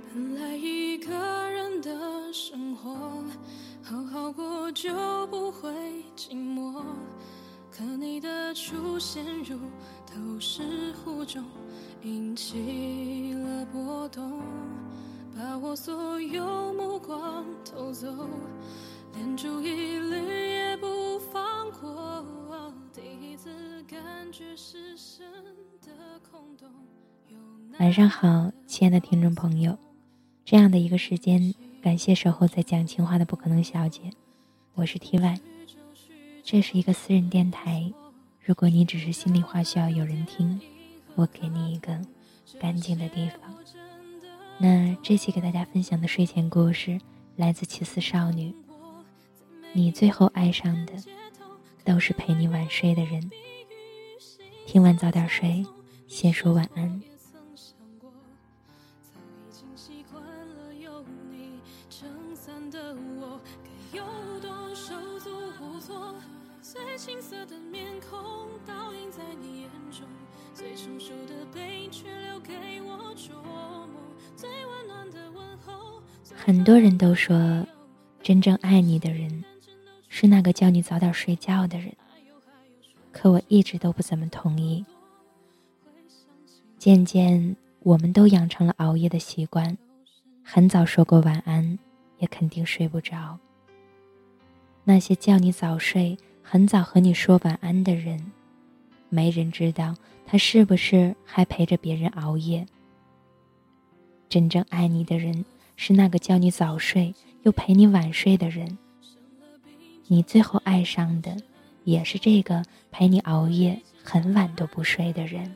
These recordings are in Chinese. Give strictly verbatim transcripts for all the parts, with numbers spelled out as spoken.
原来一个人的生活好好过就不会寂寞，可你的出现如投石湖中，引起了波动，把我所有目光偷走，连注意力也不放过。第一次感觉失神的空洞。 晚上好，亲爱的听众朋友，这样的一个时间，感谢守候在讲情话的不可能小姐，我是 T Y， 这是一个私人电台，如果你只是心里话需要有人听，我给你一个干净的地方。那这期给大家分享的睡前故事来自七四少女，你最后爱上的都是陪你晚睡的人。听完早点睡，先说晚安。 最青涩的面孔倒映在你眼中，最成熟的背却留给我琢磨，最温暖的问候。 很多人都说真正爱你的人是那个叫你早点睡觉的人，可我一直都不怎么同意。渐渐我们都养成了熬夜的习惯，很早说过晚安也肯定睡不着。那些叫你早睡很早和你说晚安的人，没人知道他是不是还陪着别人熬夜。真正爱你的人是那个叫你早睡又陪你晚睡的人，你最后爱上的也是这个陪你熬夜很晚都不睡的人。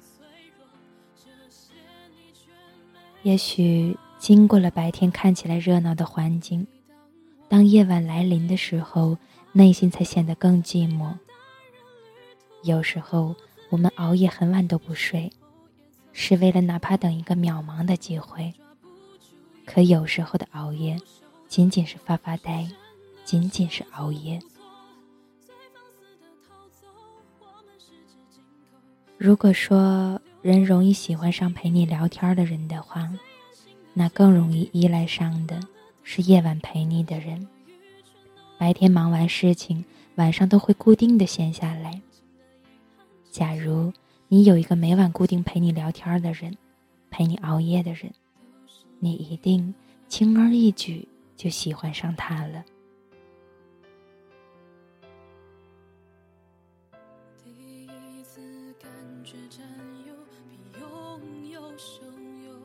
也许经过了白天看起来热闹的环境，当夜晚来临的时候，内心才显得更寂寞。有时候我们熬夜很晚都不睡，是为了哪怕等一个渺茫的机会。可有时候的熬夜仅仅是发发呆，仅仅是熬夜。如果说人容易喜欢上陪你聊天的人的话，那更容易依赖上的是夜晚陪你的人。白天忙完事情，晚上都会固定的闲下来。假如你有一个每晚固定陪你聊天的人，陪你熬夜的人，你一定轻而易举就喜欢上他了。 第一次感觉占有比拥有汹涌，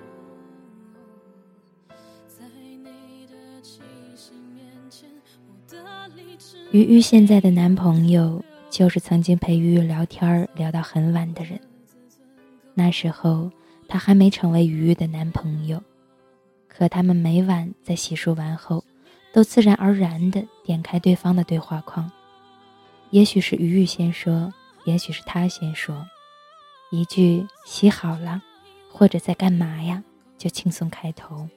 在你的气息面前，我的理智。 鱼鱼现在的男朋友就是曾经陪鱼鱼聊天聊到很晚的人，那时候他还没成为鱼鱼的男朋友，可他们每晚在洗漱完后都自然而然地点开对方的对话框，也许是鱼鱼先说，也许是他先说，一句洗好了或者在干嘛呀就轻松开头。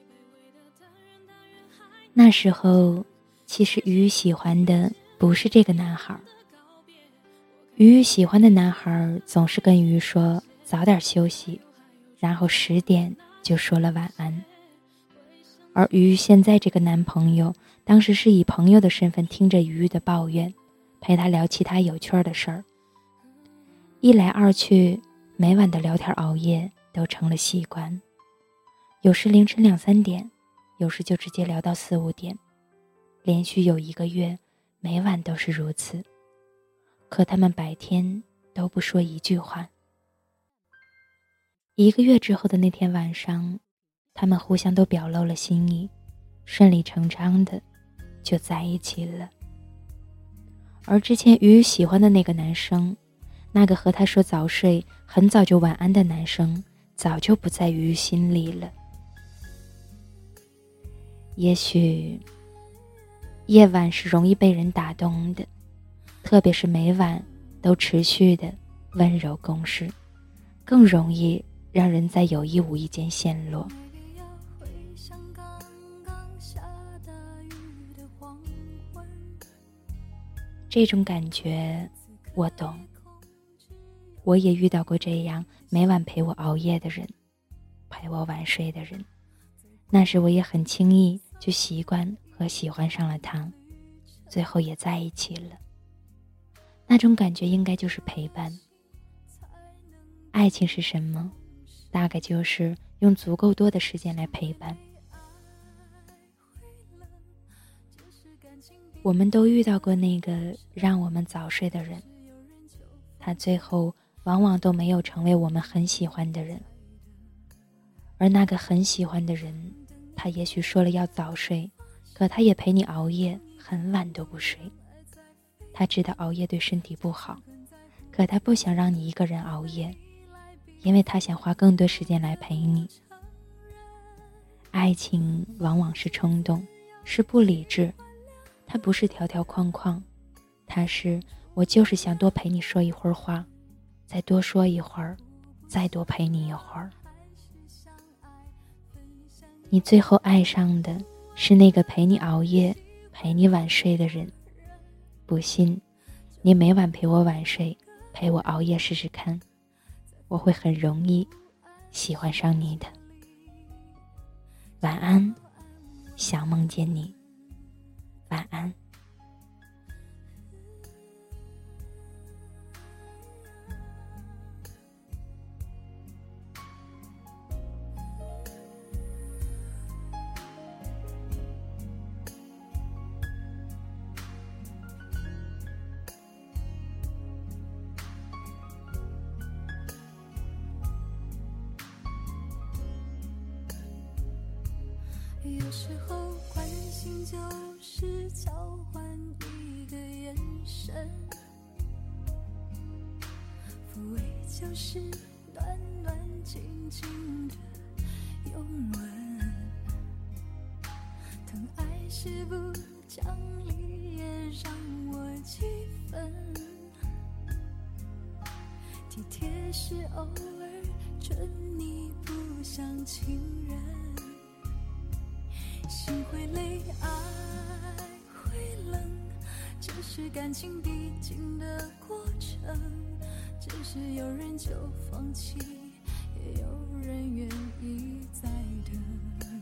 那时候其实鱼鱼喜欢的不是这个男孩，鱼鱼喜欢的男孩总是跟鱼鱼说早点休息，然后十点就说了晚安。而鱼鱼现在这个男朋友当时是以朋友的身份听着鱼鱼的抱怨，陪他聊其他有趣的事儿。一来二去，每晚的聊天熬夜都成了习惯，有时凌晨两三点，有时就直接聊到四五点，连续有一个月每晚都是如此。可他们白天都不说一句话。一个月之后的那天晚上，他们互相都表露了心意，顺理成章的就在一起了。而之前鱼鱼喜欢的那个男生，那个和他说早睡很早就晚安的男生，早就不在鱼鱼心里了。也许夜晚是容易被人打动的，特别是每晚都持续的温柔攻势，更容易让人在有意无意间陷落。这种感觉我懂，我也遇到过这样每晚陪我熬夜的人，陪我晚睡的人。 那时我也很轻易就习惯和喜欢上了他，最后也在一起了。那种感觉应该就是陪伴。爱情是什么？大概就是用足够多的时间来陪伴。我们都遇到过那个让我们早睡的人，他最后往往都没有成为我们很喜欢的人。而那个很喜欢的人，他也许说了要早睡，可他也陪你熬夜，很晚都不睡。他知道熬夜对身体不好，可他不想让你一个人熬夜，因为他想花更多时间来陪你。爱情往往是冲动，是不理智，它不是条条框框，它是我就是想多陪你说一会儿话，再多说一会儿，再多陪你一会儿。你最后爱上的是那个陪你熬夜，陪你晚睡的人。不信，你每晚陪我晚睡，陪我熬夜试试看，我会很容易喜欢上你的。晚安，想梦见你。晚安。 有时候关心就是交换一个眼神，抚慰就是暖暖静静的拥吻，疼爱是不讲理也让我几分，体贴是偶尔准你不像情人，心会累，爱会冷，这是感情必经的过程，只是有人就放弃，也有人愿意再等，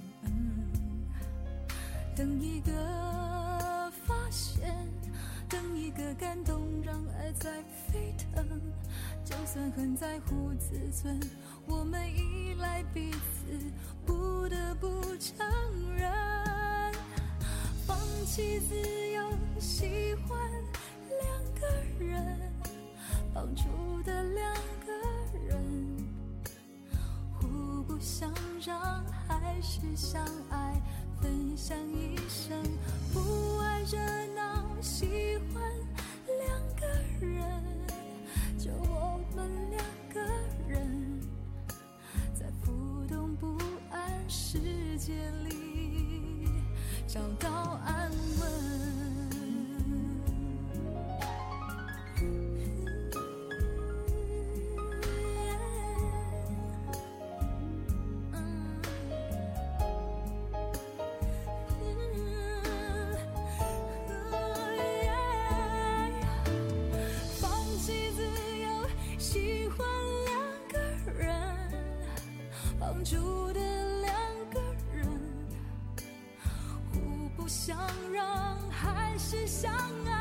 等一个发现，等一个感动，让爱在沸腾，就算很在乎自尊，我们依赖彼此，不得不承认，放弃自由，喜欢两个人，绑住的两个人，互不相让，还是相爱，分享一生，不爱热闹，喜欢两个人，就我们两个人，在浮动不安世界里找到安稳。绑住的两个人，互不相让，还是相爱。